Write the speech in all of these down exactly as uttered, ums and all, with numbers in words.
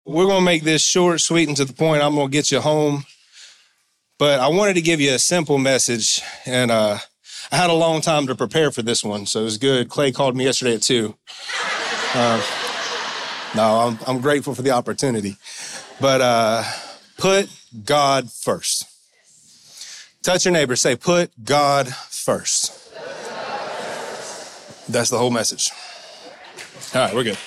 We're going to make this short, sweet, and to the point. I'm going to get you home. But I wanted to give you a simple message, and uh, I had a long time to prepare for this one, so it was good. Clay called me yesterday at two. Uh, no, I'm, I'm grateful for the opportunity. But uh, put God first. Touch your neighbor. Say, put God first. That's the whole message. All right, we're good.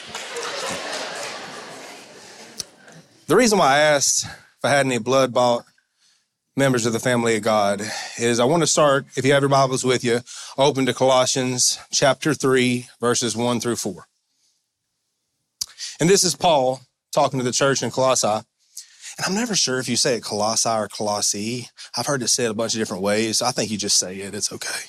The reason why I asked if I had any blood-bought members of the family of God is I want to start, if you have your Bibles with you, open to Colossians chapter three, verses one through four. And this is Paul talking to the church in Colossae. And I'm never sure if you say it Colossae or Colossae. I've heard it said a bunch of different ways. I think you just say it. It's okay.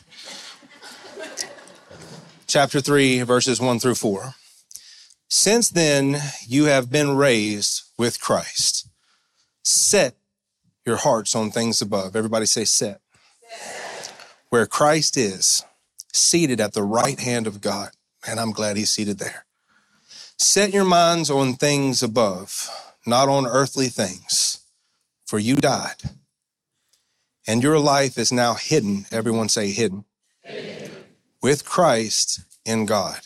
Chapter three, verses one through four. Since then, you have been raised with Christ. Set your hearts on things above. Everybody say set. Set. Where Christ is, seated at the right hand of God. Man, I'm glad he's seated there. Set your minds on things above, not on earthly things, for you died. And your life is now hidden. Everyone say hidden. Hidden. With Christ in God.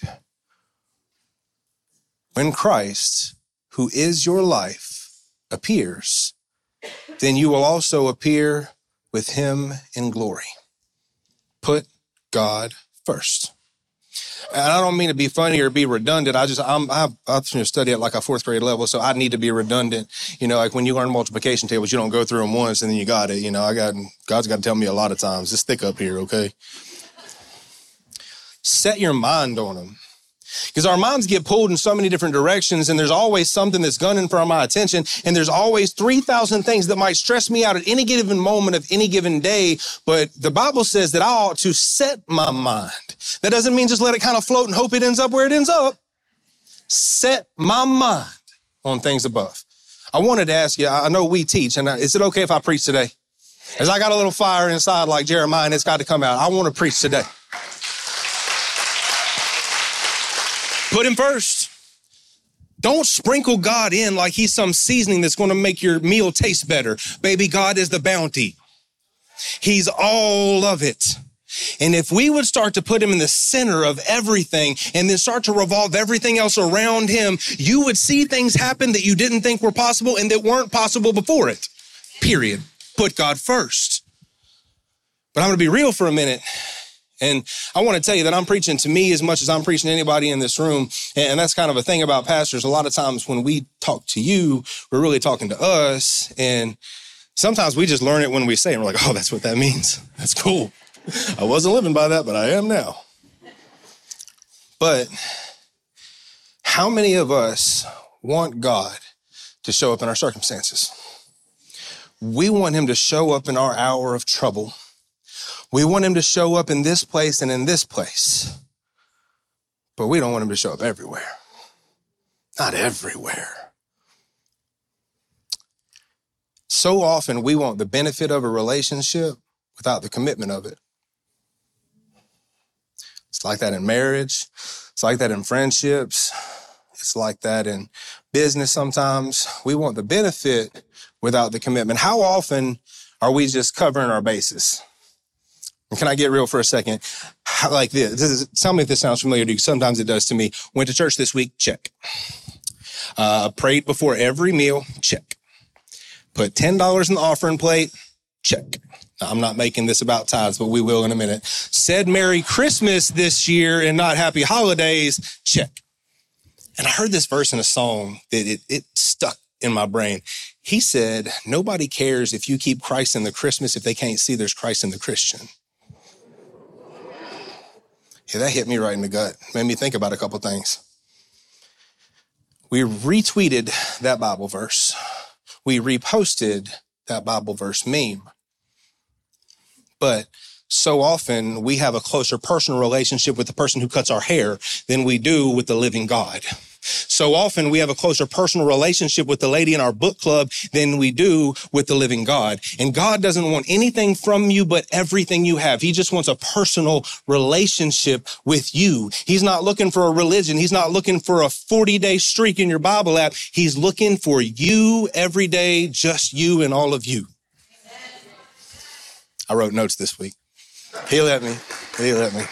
When Christ, who is your life, appears, then you will also appear with him in glory. Put God first. And I don't mean to be funny or be redundant. I just, I'm, I've, I've studied at like a fourth grade level, so I need to be redundant. You know, like when you learn multiplication tables, you don't go through them once and then you got it. You know, I got, God's got to tell me a lot of times, just stick up here, okay? Set your mind on them. Because our minds get pulled in so many different directions, and there's always something that's gunning for my attention, and there's always three thousand things that might stress me out at any given moment of any given day, but the Bible says that I ought to set my mind. That doesn't mean just let it kind of float and hope it ends up where it ends up. Set my mind on things above. I wanted to ask you, I know we teach, and is it okay if I preach today? As I got a little fire inside like Jeremiah, and it's got to come out. I want to preach today. Put him first. Don't sprinkle God in like he's some seasoning that's going to make your meal taste better. Baby, God is the bounty. He's all of it. And if we would start to put him in the center of everything and then start to revolve everything else around him, you would see things happen that you didn't think were possible and that weren't possible before it. Period. Put God first. But I'm going to be real for a minute. And I want to tell you that I'm preaching to me as much as I'm preaching to anybody in this room. And that's kind of a thing about pastors. A lot of times when we talk to you, we're really talking to us. And sometimes we just learn it when we say it. We're like, oh, that's what that means. That's cool. I wasn't living by that, but I am now. But how many of us want God to show up in our circumstances? We want him to show up in our hour of trouble. We want him to show up in this place and in this place, but we don't want him to show up everywhere. Not everywhere. So often we want the benefit of a relationship without the commitment of it. It's like that in marriage. It's like that in friendships. It's like that in business sometimes. We want the benefit without the commitment. How often are we just covering our bases? Can I get real for a second? How, like this, this is, tell me if this sounds familiar to you. Sometimes it does to me. Went to church this week, check. Uh, prayed before every meal, check. Put ten dollars in the offering plate, check. Now, I'm not making this about tithes, but we will in a minute. Said Merry Christmas this year and not Happy Holidays, check. And I heard this verse in a song that it, it stuck in my brain. He said, nobody cares if you keep Christ in the Christmas if they can't see there's Christ in the Christian. Yeah, that hit me right in the gut. Made me think about a couple things. We retweeted that Bible verse. We reposted that Bible verse meme. But so often we have a closer personal relationship with the person who cuts our hair than we do with the living God. So often we have a closer personal relationship with the lady in our book club than we do with the living God. And God doesn't want anything from you but everything you have. He just wants a personal relationship with you. He's not looking for a religion. He's not looking for a forty-day streak in your Bible app. He's looking for you every day, just you and all of you. I wrote notes this week. He let me. He let me.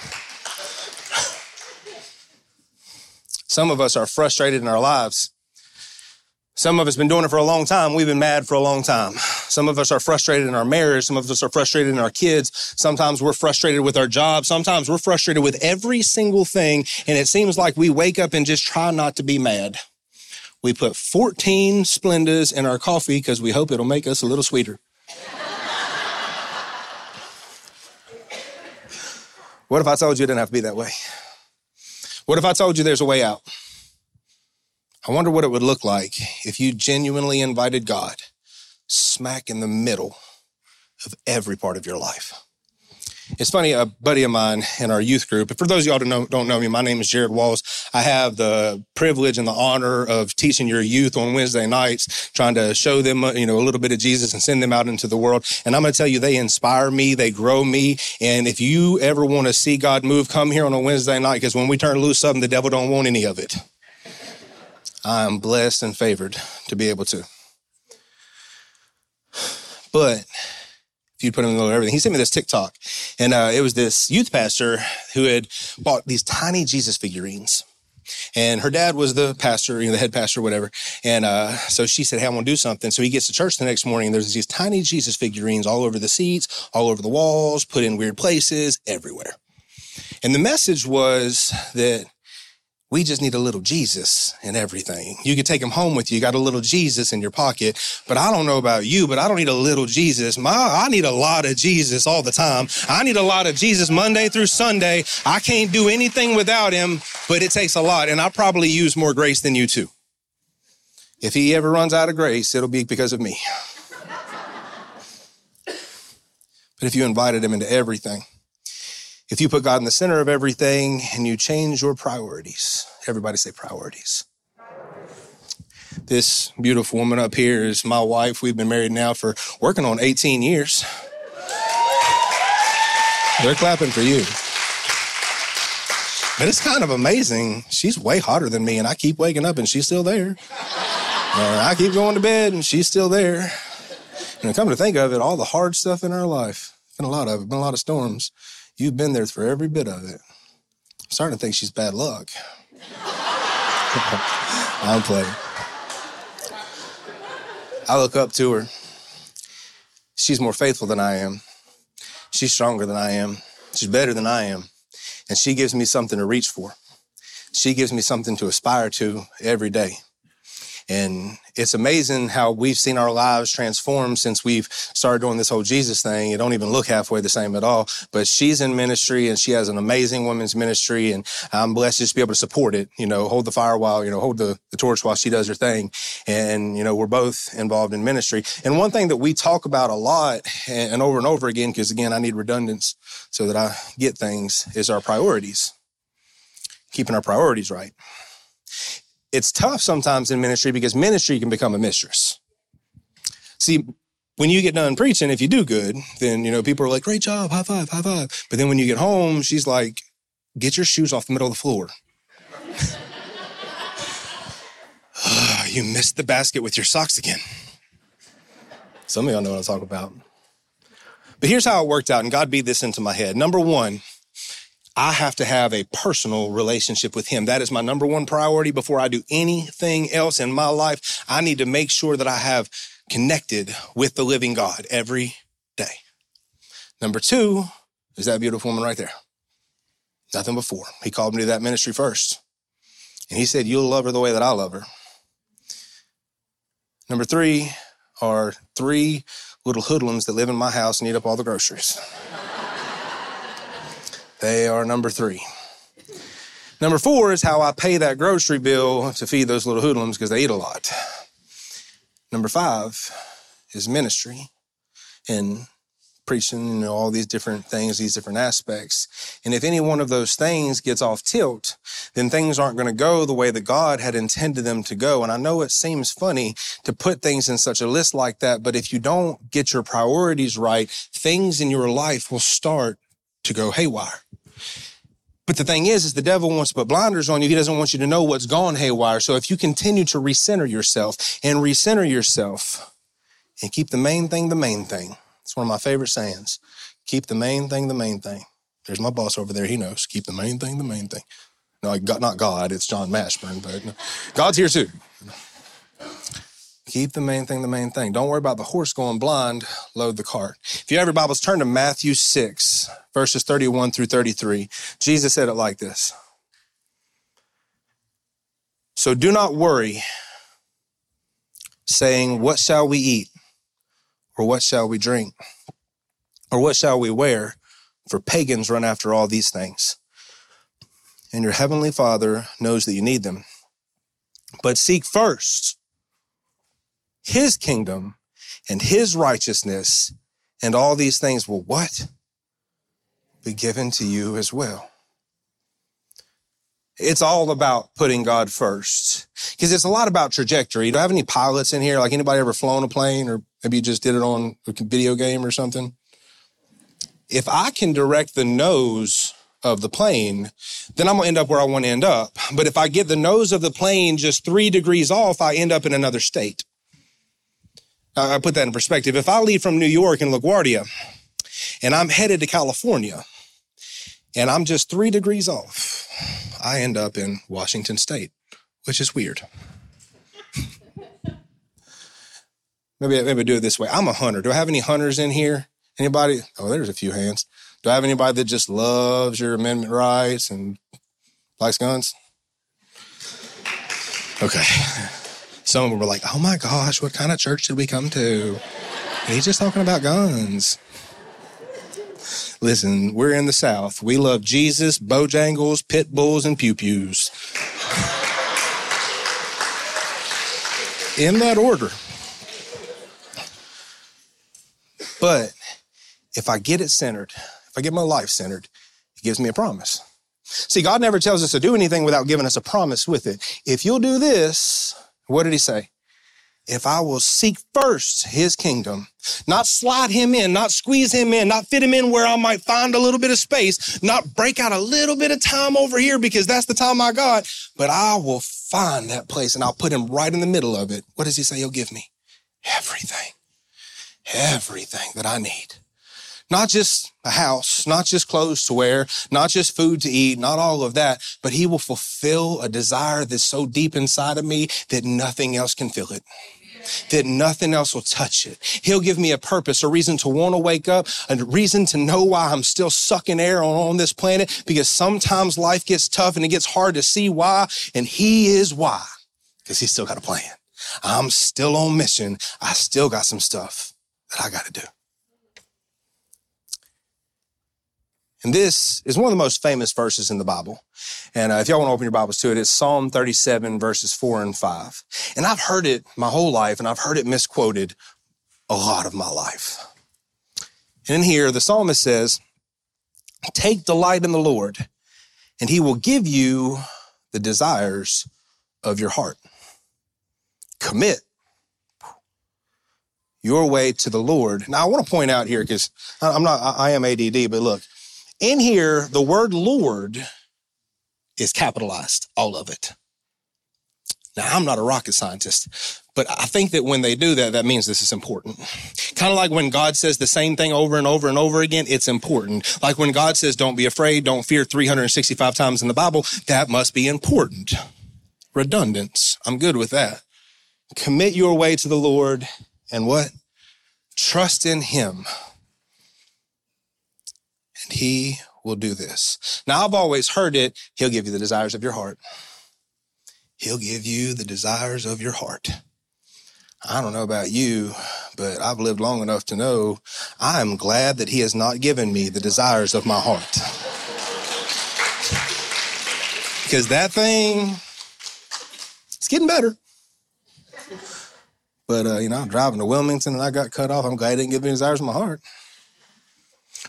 Some of us are frustrated in our lives. Some of us have been doing it for a long time. We've been mad for a long time. Some of us are frustrated in our marriage. Some of us are frustrated in our kids. Sometimes we're frustrated with our job. Sometimes we're frustrated with every single thing. And it seems like we wake up and just try not to be mad. We put fourteen Splendas in our coffee because we hope it'll make us a little sweeter. What if I told you it didn't have to be that way? What if I told you there's a way out? I wonder what it would look like if you genuinely invited God smack in the middle of every part of your life. It's funny, a buddy of mine in our youth group, and for those of y'all who don't, don't know me, my name is Jared Walls. I have the privilege and the honor of teaching your youth on Wednesday nights, trying to show them, you know, a little bit of Jesus and send them out into the world. And I'm going to tell you, they inspire me, they grow me. And if you ever want to see God move, come here on a Wednesday night, because when we turn loose something, the devil don't want any of it. I am blessed and favored to be able to. But if you put him in the middle of everything, he sent me this TikTok. And uh, it was this youth pastor who had bought these tiny Jesus figurines. And her dad was the pastor, you know, the head pastor, whatever. And uh, so she said, hey, I want to do something. So he gets to church the next morning, and there's these tiny Jesus figurines all over the seats, all over the walls, put in weird places, everywhere. And the message was that we just need a little Jesus in everything. You could take him home with you. You got a little Jesus in your pocket. But I don't know about you, but I don't need a little Jesus. My, I need a lot of Jesus all the time. I need a lot of Jesus Monday through Sunday. I can't do anything without him, but it takes a lot. And I probably use more grace than you too. If he ever runs out of grace, it'll be because of me. But if you invited him into everything, if you put God in the center of everything and you change your priorities, everybody say priorities. This beautiful woman up here is my wife. We've been married now for working on eighteen years. They're clapping for you. But it's kind of amazing. She's way hotter than me, and I keep waking up and she's still there. Or I keep going to bed and she's still there. And come to think of it, all the hard stuff in our life, been a lot of it, been a lot of storms. You've been there for every bit of it. I'm starting to think she's bad luck. I'm playing. I look up to her. She's more faithful than I am. She's stronger than I am. She's better than I am. And she gives me something to reach for. She gives me something to aspire to every day. And it's amazing how we've seen our lives transform since we've started doing this whole Jesus thing. It don't even look halfway the same at all. But she's in ministry, and she has an amazing women's ministry, and I'm blessed just to be able to support it, you know, hold the fire while, you know, hold the, the torch while she does her thing. And, you know, we're both involved in ministry. And one thing that we talk about a lot and, and over and over again, because, again, I need redundance so that I get things, is our priorities. Keeping our priorities right. It's tough sometimes in ministry because ministry can become a mistress. See, when you get done preaching, if you do good, then, you know, people are like, great job, high five, high five. But then when you get home, she's like, get your shoes off the middle of the floor. Oh, you missed the basket with your socks again. Some of y'all know what I'm talking about. But here's how it worked out, and God beat this into my head. Number one, I have to have a personal relationship with him. That is my number one priority before I do anything else in my life. I need to make sure that I have connected with the living God every day. Number two is that beautiful woman right there. Nothing before. He called me to that ministry first. And he said, you'll love her the way that I love her. Number three are three little hoodlums that live in my house and eat up all the groceries. They are number three. Number four is how I pay that grocery bill to feed those little hoodlums because they eat a lot. Number five is ministry and preaching, you know, all these different things, these different aspects. And if any one of those things gets off tilt, then things aren't going to go the way that God had intended them to go. And I know it seems funny to put things in such a list like that, but if you don't get your priorities right, things in your life will start to go haywire. But the thing is, is the devil wants to put blinders on you. He doesn't want you to know what's gone haywire. So if you continue to recenter yourself and recenter yourself and keep the main thing the main thing. It's one of my favorite sayings. Keep the main thing the main thing. There's my boss over there. He knows. Keep the main thing the main thing. No, not God. It's John Mashburn, but no. God's here too. Keep the main thing the main thing. Don't worry about the horse going blind. Load the cart. If you have your Bibles, turn to Matthew six, verses thirty-one through thirty-three. Jesus said it like this. So do not worry, saying, what shall we eat? Or what shall we drink? Or what shall we wear? For pagans run after all these things. And your heavenly Father knows that you need them. But seek first his kingdom and his righteousness, and all these things will what? Be given to you as well. It's all about putting God first, because it's a lot about trajectory. Do I have any pilots in here? Like anybody ever flown a plane, or maybe you just did it on a video game or something? If I can direct the nose of the plane, then I'm going to end up where I want to end up. But if I get the nose of the plane just three degrees off, I end up in another state. I put that in perspective. If I leave from New York in LaGuardia and I'm headed to California and I'm just three degrees off, I end up in Washington State, which is weird. maybe, maybe do it this way. I'm a hunter. Do I have any hunters in here? Anybody? Oh, there's a few hands. Do I have anybody that just loves your amendment rights and likes guns? Okay. Some of them were like, oh my gosh, what kind of church did we come to? And he's just talking about guns. Listen, we're in the South. We love Jesus, Bojangles, pit bulls, and pew-pews. In that order. But if I get it centered, if I get my life centered, it gives me a promise. See, God never tells us to do anything without giving us a promise with it. If you'll do this, what did he say? If I will seek first his kingdom, not slide him in, not squeeze him in, not fit him in where I might find a little bit of space, not break out a little bit of time over here because that's the time I got, but I will find that place and I'll put him right in the middle of it. What does he say he'll give me? Everything. Everything that I need. Not just a house, not just clothes to wear, not just food to eat, not all of that, but he will fulfill a desire that's so deep inside of me that nothing else can fill it, that nothing else will touch it. He'll give me a purpose, a reason to want to wake up, a reason to know why I'm still sucking air on, on this planet, because sometimes life gets tough and it gets hard to see why, and he is why, because he's still got a plan. I'm still on mission. I still got some stuff that I got to do. And this is one of the most famous verses in the Bible. And uh, if y'all want to open your Bibles to it, it's Psalm thirty-seven, verses four and five. And I've heard it my whole life, and I've heard it misquoted a lot of my life. And in here, the psalmist says, take delight in the Lord, and he will give you the desires of your heart. Commit your way to the Lord. Now, I want to point out here, because I'm not, I am A D D, but look, in here, the word Lord is capitalized, all of it. Now, I'm not a rocket scientist, but I think that when they do that, that means this is important. Kind of like when God says the same thing over and over and over again, it's important. Like when God says, don't be afraid, don't fear three hundred sixty-five times in the Bible, that must be important. Redundance. I'm good with that. Commit your way to the Lord and what? Trust in him. And he will do this. Now, I've always heard it. He'll give you the desires of your heart. He'll give you the desires of your heart. I don't know about you, but I've lived long enough to know I am glad that he has not given me the desires of my heart. Because that thing, it's getting better. But, uh, you know, I'm driving to Wilmington and I got cut off. I'm glad he didn't give me the desires of my heart.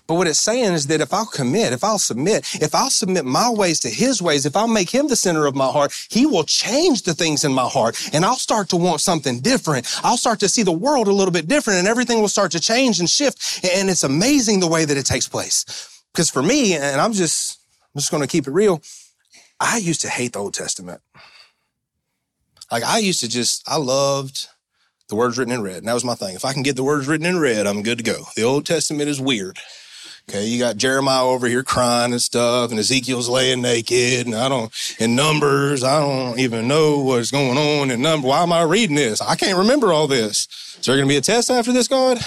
But what it's saying is that if I'll commit, if I'll submit, if I'll submit my ways to his ways, if I'll make him the center of my heart, he will change the things in my heart. And I'll start to want something different. I'll start to see the world a little bit different, and everything will start to change and shift. And it's amazing the way that it takes place. Because for me, and I'm just, I'm just going to keep it real, I used to hate the Old Testament. Like I used to just, I loved the words written in red. And that was my thing. If I can get the words written in red, I'm good to go. The Old Testament is weird. Okay, you got Jeremiah over here crying and stuff, and Ezekiel's laying naked, and I don't, in Numbers, I don't even know what's going on in Numbers. Why am I reading this? I can't remember all this. Is there going to be a test after this, God?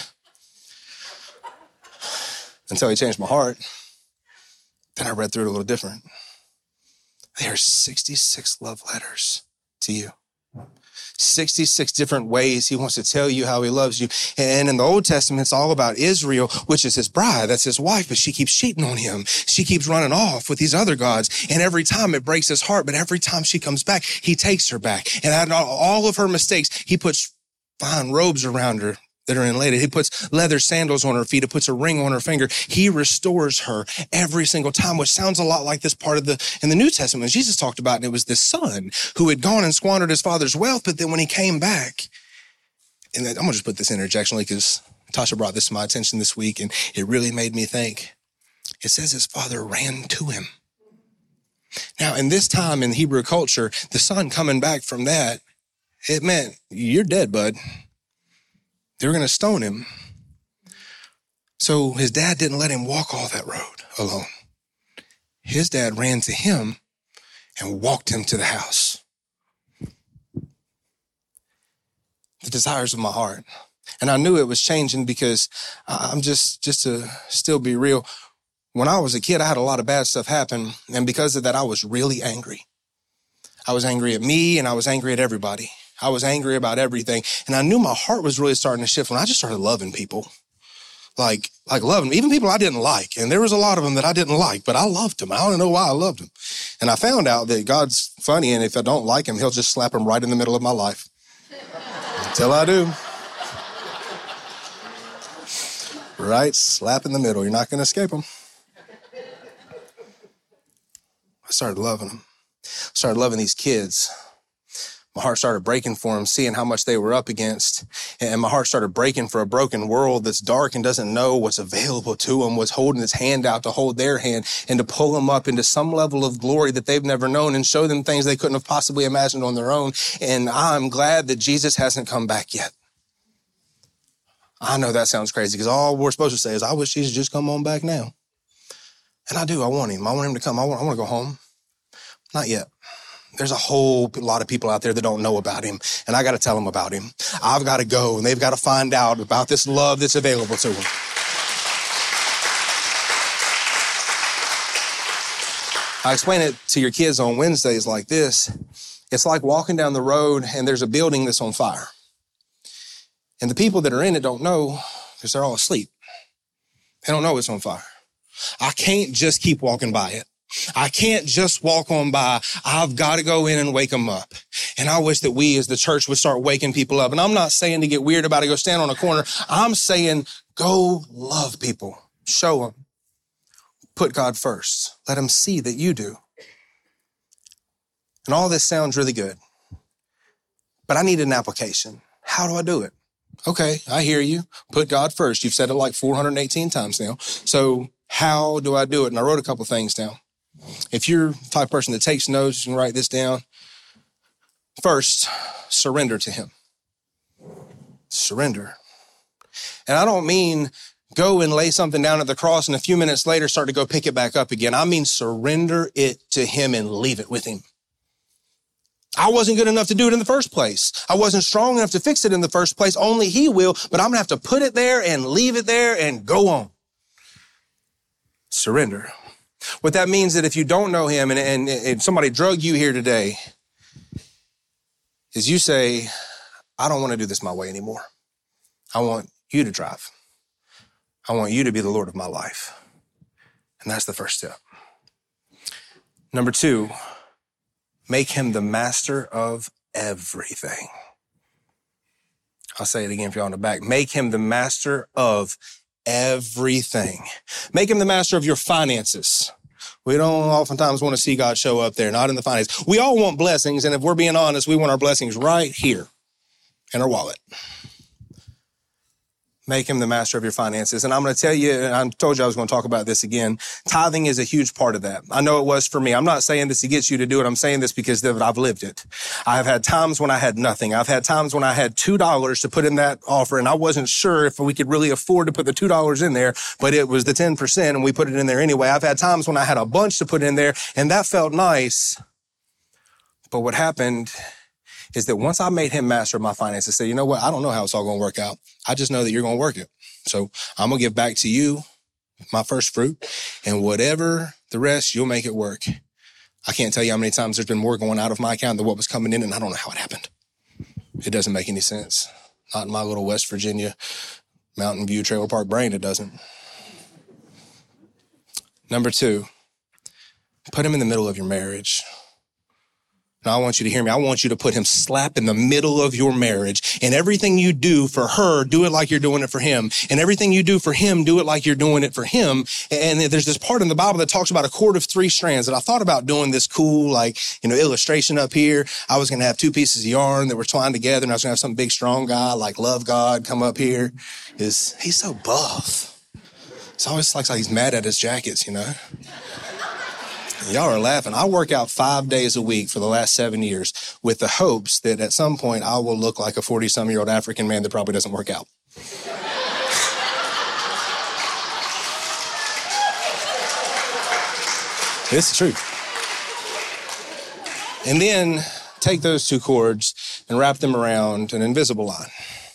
Until he changed my heart. Then I read through it a little different. There are sixty-six love letters to you. sixty-six different ways he wants to tell you how he loves you. And in the Old Testament, it's all about Israel, which is his bride. That's his wife, but she keeps cheating on him. She keeps running off with these other gods. And every time it breaks his heart, but every time she comes back, he takes her back. And out of all of her mistakes, he puts fine robes around her that are inlaid. He puts leather sandals on her feet. He puts a ring on her finger. He restores her every single time, which sounds a lot like this part of the, in the New Testament, when Jesus talked about, and it was this son who had gone and squandered his father's wealth. But then when he came back, and I'm going to just put this interjectionally because Tasha brought this to my attention this week, and it really made me think. It says his father ran to him. Now, in this time in Hebrew culture, the son coming back from that, it meant you're dead, bud. They were going to stone him. So his dad didn't let him walk all that road alone. His dad ran to him and walked him to the house. The desires of my heart. And I knew it was changing because I'm just, just to still be real. When I was a kid, I had a lot of bad stuff happen. And because of that, I was really angry. I was angry at me and I was angry at everybody. I was angry about everything. And I knew my heart was really starting to shift when I just started loving people. Like, like loving, even people I didn't like. And there was a lot of them that I didn't like, but I loved them. I don't know why I loved them. And I found out that God's funny, and if I don't like him, he'll just slap him right in the middle of my life. Until I do. Right slap in the middle. You're not going to escape him. I started loving them. I started loving these kids. My heart started breaking for them, seeing how much they were up against. And my heart started breaking for a broken world that's dark and doesn't know what's available to them, what's holding its hand out to hold their hand and to pull them up into some level of glory that they've never known and show them things they couldn't have possibly imagined on their own. And I'm glad that Jesus hasn't come back yet. I know that sounds crazy because all we're supposed to say is, I wish Jesus just come on back now. And I do. I want him. I want him to come. I want, I want to go home. Not yet. There's a whole lot of people out there that don't know about him, and I got to tell them about him. I've got to go, and they've got to find out about this love that's available to them. I explain it to your kids on Wednesdays like this. It's like walking down the road, and there's a building that's on fire. And the people that are in it don't know because they're all asleep. They don't know it's on fire. I can't just keep walking by it. I can't just walk on by. I've got to go in and wake them up. And I wish that we as the church would start waking people up. And I'm not saying to get weird about it, go stand on a corner. I'm saying go love people. Show them. Put God first. Let them see that you do. And all this sounds really good. But I need an application. How do I do it? Okay, I hear you. Put God first. You've said it like four hundred eighteen times now. So how do I do it? And I wrote a couple things down. If you're the type of person that takes notes, you can write this down. First, surrender to him. Surrender. And I don't mean go and lay something down at the cross and a few minutes later start to go pick it back up again. I mean surrender it to him and leave it with him. I wasn't good enough to do it in the first place. I wasn't strong enough to fix it in the first place. Only he will, but I'm going to have to put it there and leave it there and go on. Surrender. What that means that if you don't know him and, and, and somebody drug you here today, is you say, I don't want to do this my way anymore. I want you to drive. I want you to be the Lord of my life. And that's the first step. Number two, make him the master of everything. I'll say it again for y'all in the back. Make him the master of everything. Make him the master of your finances. We don't oftentimes want to see God show up there, not in the finances. We all want blessings, and if we're being honest, we want our blessings right here in our wallet. Make him the master of your finances. And I'm going to tell you, and I told you I was going to talk about this again, tithing is a huge part of that. I know it was for me. I'm not saying this to get you to do it. I'm saying this because I've lived it. I've had times when I had nothing. I've had times when I had two dollars to put in that offer, and I wasn't sure if we could really afford to put the two dollars in there, but it was the ten percent, and we put it in there anyway. I've had times when I had a bunch to put in there, and that felt nice. But what happened is that once I made him master of my finances, I said, you know what? I don't know how it's all going to work out. I just know that you're going to work it. So I'm going to give back to you my first fruit, and whatever the rest, you'll make it work. I can't tell you how many times there's been more going out of my account than what was coming in, and I don't know how it happened. It doesn't make any sense. Not in my little West Virginia Mountain View Trailer Park brain, it doesn't. Number two, put him in the middle of your marriage. Now, I want you to hear me. I want you to put him slap in the middle of your marriage. And everything you do for her, do it like you're doing it for him. And everything you do for him, do it like you're doing it for him. And there's this part in the Bible that talks about a cord of three strands. And I thought about doing this cool, like, you know, illustration up here. I was going to have two pieces of yarn that were twined together. And I was going to have some big, strong guy like Love God come up here. He's, he's so buff. It's always like he's mad at his jackets, you know. Y'all are laughing. I work out five days a week for the last seven years with the hopes that at some point I will look like a forty-some-year-old African man that probably doesn't work out. It's the truth. And then take those two cords and wrap them around an invisible line.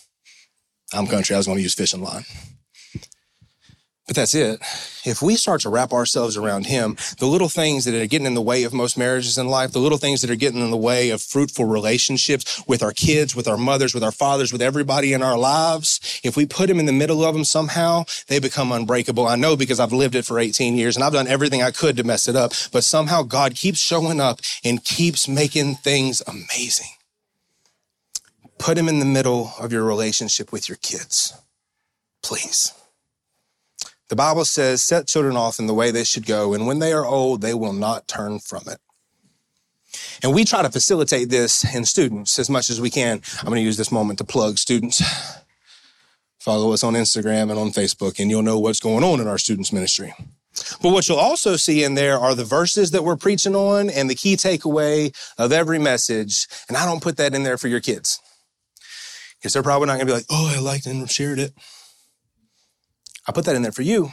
I'm country. I was going to use fishing line. But that's it. If we start to wrap ourselves around him, the little things that are getting in the way of most marriages in life, the little things that are getting in the way of fruitful relationships with our kids, with our mothers, with our fathers, with everybody in our lives, if we put him in the middle of them somehow, they become unbreakable. I know because I've lived it for eighteen years and I've done everything I could to mess it up, but somehow God keeps showing up and keeps making things amazing. Put him in the middle of your relationship with your kids, please. The Bible says, set children off in the way they should go, and when they are old, they will not turn from it. And we try to facilitate this in students as much as we can. I'm going to use this moment to plug students. Follow us on Instagram and on Facebook, and you'll know what's going on in our students' ministry. But what you'll also see in there are the verses that we're preaching on and the key takeaway of every message. And I don't put that in there for your kids, because they're probably not going to be like, oh, I liked and shared it. I put that in there for you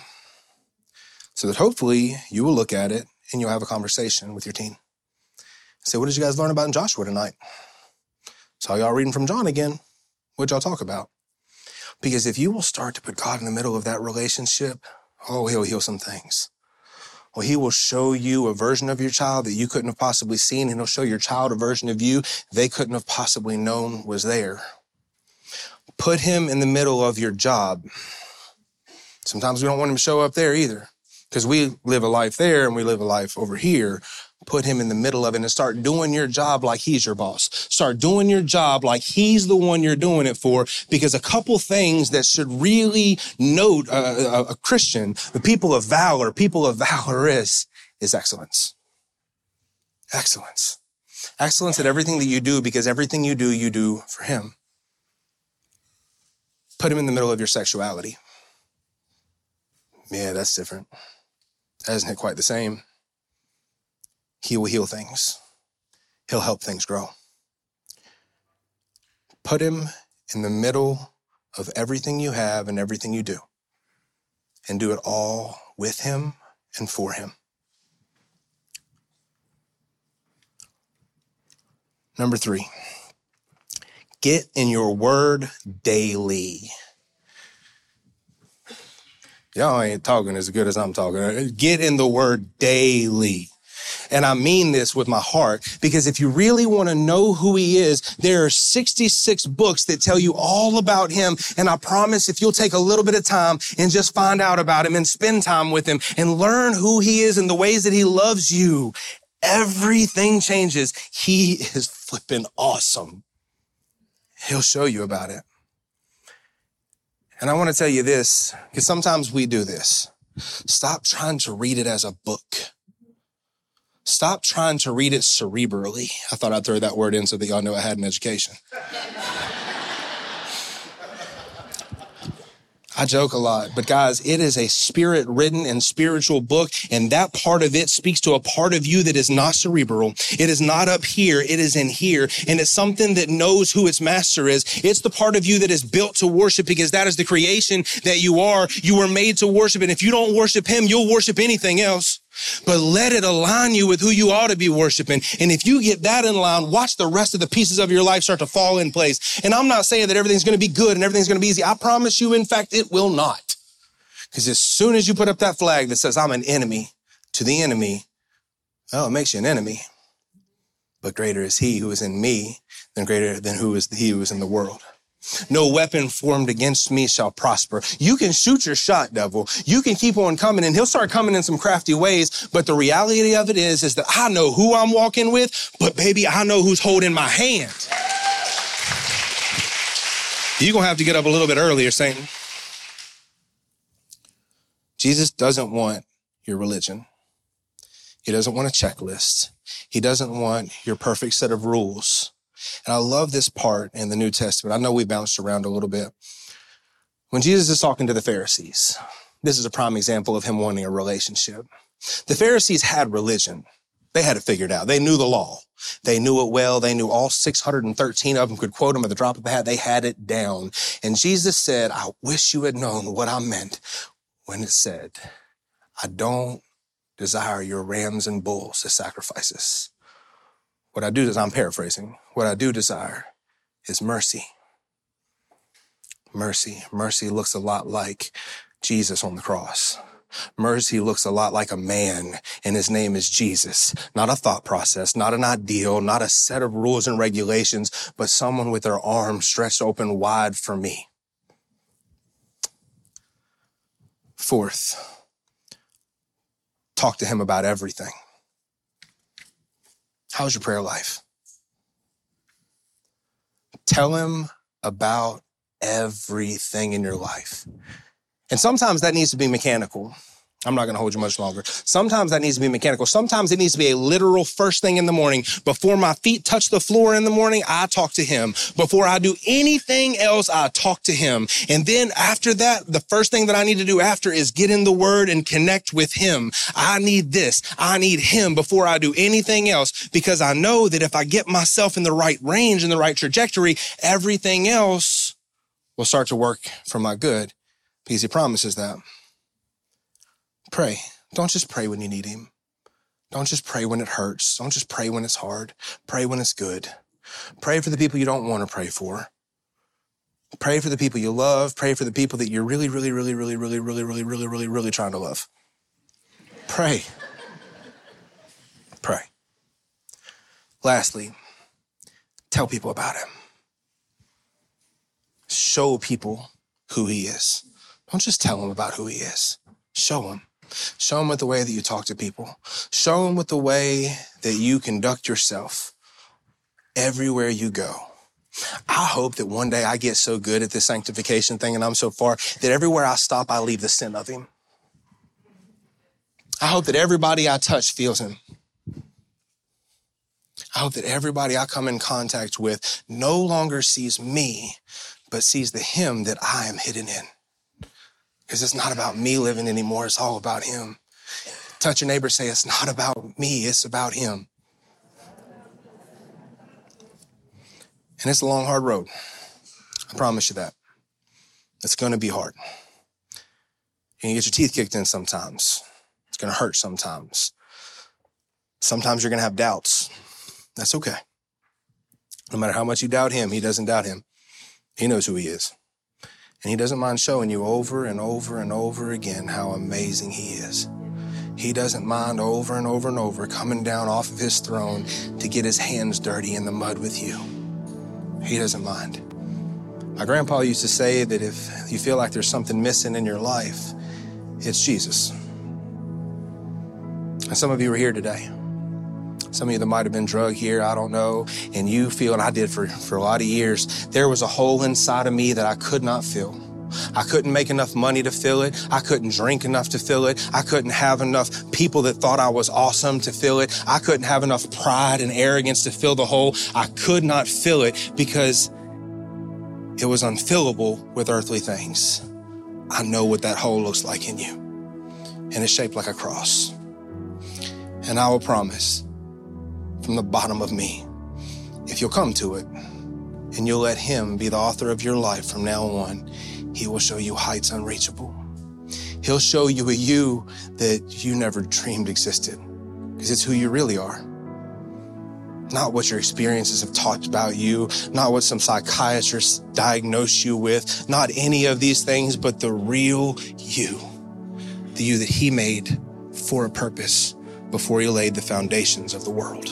so that hopefully you will look at it and you'll have a conversation with your teen. Say, what did you guys learn about in Joshua tonight? Saw y'all reading from John again. What'd y'all talk about? Because if you will start to put God in the middle of that relationship, oh, he'll heal some things. Well, he will show you a version of your child that you couldn't have possibly seen, and he'll show your child a version of you they couldn't have possibly known was there. Put him in the middle of your job. Sometimes we don't want him to show up there either, because we live a life there and we live a life over here. Put him in the middle of it and start doing your job like he's your boss. Start doing your job like he's the one you're doing it for, because a couple things that should really note a, a, a Christian, the people of valor, people of valorous, is excellence. Excellence. Excellence at everything that you do, because everything you do, you do for him. Put him in the middle of your sexuality. Yeah, that's different. That isn't quite the same. He will heal things. He'll help things grow. Put him in the middle of everything you have and everything you do, and do it all with him and for him. Number three, get in your word daily. Y'all ain't talking as good as I'm talking. Get in the word daily. And I mean this with my heart, because if you really want to know who he is, there are sixty-six books that tell you all about him. And I promise if you'll take a little bit of time and just find out about him and spend time with him and learn who he is and the ways that he loves you, everything changes. He is flipping awesome. He'll show you about it. And I want to tell you this, because sometimes we do this. Stop trying to read it as a book. Stop trying to read it cerebrally. I thought I'd throw that word in so that y'all know I had an education. I joke a lot, but guys, it is a spirit-written and spiritual book, and that part of it speaks to a part of you that is not cerebral. It is not up here, it is in here, and it's something that knows who its master is. It's the part of you that is built to worship, because that is the creation that you are. You were made to worship, and if you don't worship him, you'll worship anything else. But let it align you with who you ought to be worshiping. And if you get that in line, watch the rest of the pieces of your life start to fall in place. And I'm not saying that everything's going to be good and everything's going to be easy. I promise you, in fact, it will not. Because as soon as you put up that flag that says, I'm an enemy to the enemy, well, it makes you an enemy. But greater is he who is in me than greater than who is he who is in the world. No weapon formed against me shall prosper. You can shoot your shot, devil. You can keep on coming, and he'll start coming in some crafty ways. But the reality of it is, is that I know who I'm walking with, but baby, I know who's holding my hand. You're going to have to get up a little bit earlier, Satan. Jesus doesn't want your religion. He doesn't want a checklist. He doesn't want your perfect set of rules. And I love this part in the New Testament. I know we bounced around a little bit. When Jesus is talking to the Pharisees, this is a prime example of him wanting a relationship. The Pharisees had religion. They had it figured out. They knew the law. They knew it well. They knew all six hundred thirteen of them could quote them at the drop of a hat. They had it down. And Jesus said, I wish you had known what I meant when it said, I don't desire your rams and bulls as sacrifices. What I do is, I'm paraphrasing, what I do desire is mercy. Mercy. Mercy looks a lot like Jesus on the cross. Mercy looks a lot like a man, and his name is Jesus. Not a thought process, not an ideal, not a set of rules and regulations, but someone with their arms stretched open wide for me. Fourth, talk to him about everything. How's your prayer life? Tell him about everything in your life. And sometimes that needs to be mechanical. I'm not going to hold you much longer. Sometimes that needs to be mechanical. Sometimes it needs to be a literal first thing in the morning. Before my feet touch the floor in the morning, I talk to him. Before I do anything else, I talk to him. And then after that, the first thing that I need to do after is get in the word and connect with him. I need this. I need him before I do anything else, because I know that if I get myself in the right range and the right trajectory, everything else will start to work for my good, because he promises that. Pray. Don't just pray when you need him. Don't just pray when it hurts. Don't just pray when it's hard. Pray when it's good. Pray for the people you don't want to pray for. Pray for the people you love. Pray for the people that you're really, really, really, really, really, really, really, really, really, really trying to love. Pray. Pray. Lastly, tell people about him. Show people who he is. Don't just tell them about who he is. Show them. Show them with the way that you talk to people. Show them with the way that you conduct yourself everywhere you go. I hope that one day I get so good at this sanctification thing and I'm so far that everywhere I stop, I leave the scent of him. I hope that everybody I touch feels him. I hope that everybody I come in contact with no longer sees me, but sees the him that I am hidden in. Because it's not about me living anymore. It's all about him. Touch your neighbor, say, it's not about me. It's about him. And it's a long, hard road. I promise you that. It's going to be hard. You're going to get your teeth kicked in sometimes. It's going to hurt sometimes. Sometimes you're going to have doubts. That's okay. No matter how much you doubt him, he doesn't doubt him. He knows who he is. And he doesn't mind showing you over and over and over again how amazing he is. He doesn't mind over and over and over coming down off of his throne to get his hands dirty in the mud with you. He doesn't mind. My grandpa used to say that if you feel like there's something missing in your life, it's Jesus. And some of you are here today. Some of you that might have been drugged here, I don't know, and you feel, and I did for, for a lot of years, there was a hole inside of me that I could not fill. I couldn't make enough money to fill it. I couldn't drink enough to fill it. I couldn't have enough people that thought I was awesome to fill it. I couldn't have enough pride and arrogance to fill the hole. I could not fill it because it was unfillable with earthly things. I know what that hole looks like in you, and it's shaped like a cross. And I will promise from the bottom of me, if you'll come to it and you'll let him be the author of your life from now on, he will show you heights unreachable. He'll show you a you that you never dreamed existed, because it's who you really are. Not what your experiences have taught about you, not what some psychiatrist diagnosed you with, not any of these things, but the real you, the you that he made for a purpose before he laid the foundations of the world.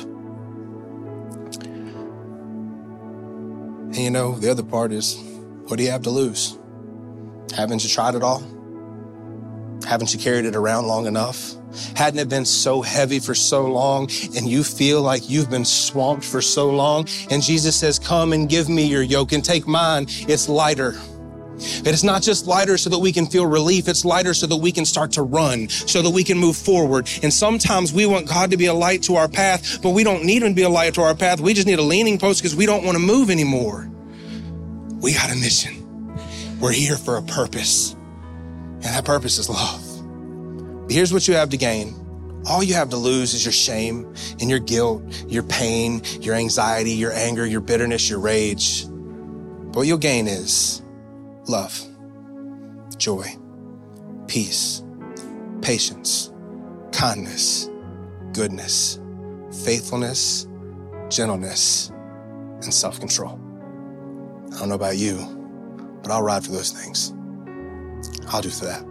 And you know, the other part is, what do you have to lose? Haven't you tried it all? Haven't you carried it around long enough? Hadn't it been so heavy for so long and you feel like you've been swamped for so long? And Jesus says, come and give me your yoke and take mine. It's lighter. But it's not just lighter so that we can feel relief. It's lighter so that we can start to run, so that we can move forward. And sometimes we want God to be a light to our path, but we don't need him to be a light to our path. We just need a leaning post because we don't want to move anymore. We got a mission. We're here for a purpose. And that purpose is love. But here's what you have to gain. All you have to lose is your shame and your guilt, your pain, your anxiety, your anger, your bitterness, your rage. But what you'll gain is love, joy, peace, patience, kindness, goodness, faithfulness, gentleness, and self-control. I don't know about you, but I'll ride for those things. I'll do for that.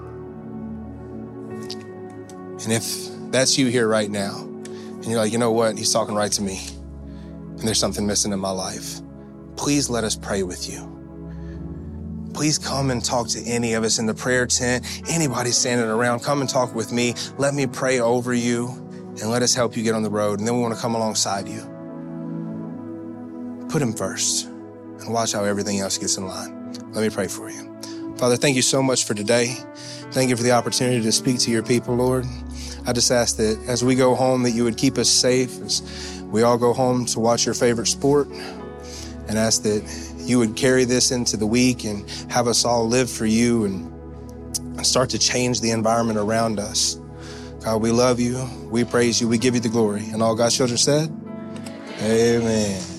And if that's you here right now, and you're like, you know what, he's talking right to me, and there's something missing in my life, please let us pray with you. Please come and talk to any of us in the prayer tent, anybody standing around, come and talk with me. Let me pray over you, and let us help you get on the road, and then we want to come alongside you. Put him first, and watch how everything else gets in line. Let me pray for you. Father, thank you so much for today. Thank you for the opportunity to speak to your people, Lord. I just ask that as we go home, that you would keep us safe as we all go home to watch your favorite sport, and ask that you would carry this into the week and have us all live for you and start to change the environment around us. God, we love you. We praise you. We give you the glory. And all God's children said, amen.